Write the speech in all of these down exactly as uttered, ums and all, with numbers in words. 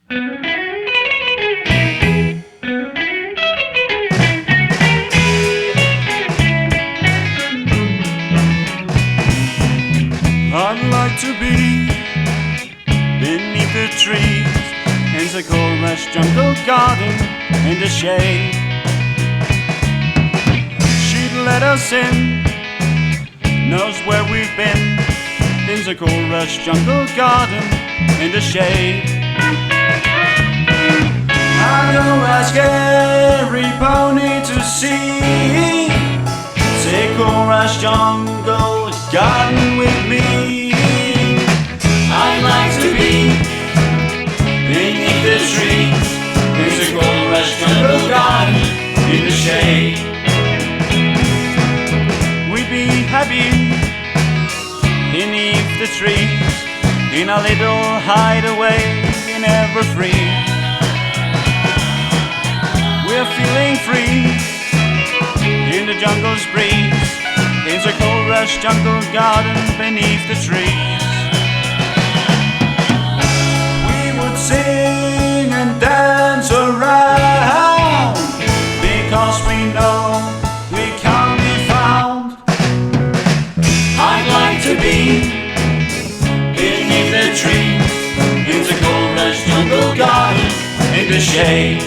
I'd like to be beneath the trees in the cool lush jungle garden in the shade. She'd let us in, knows where we've been in the cool lush jungle garden in the shade. I don't ask every pony to see the cool lush jungle garden with me. I'd like to be beneath the trees in the cool lush jungle garden in the shade. We'd be happy beneath the trees in a little hideaway in Everfree. We're feeling free in the jungle's breeze. It's a cool lush jungle garden beneath the trees. We would sing and dance around because we know we can't be found. I'd like to be beneath the trees in the cool lush jungle garden in the shade.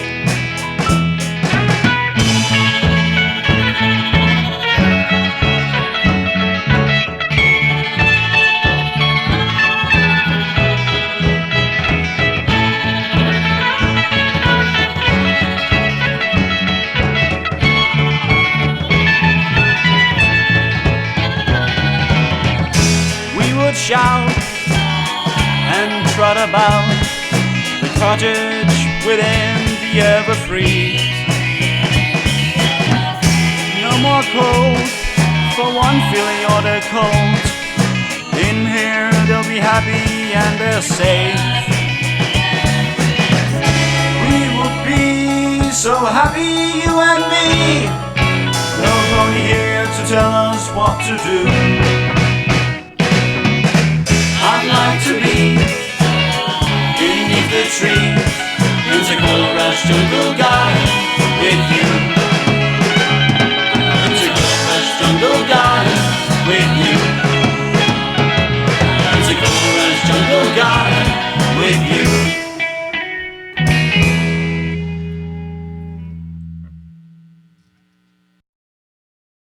Shout and trot about the cottage within the Everfree. No more cold for one feeling or the cold. In here they'll be happy and they're safe. We would be so happy, you and me. No pony here to tell us what to do.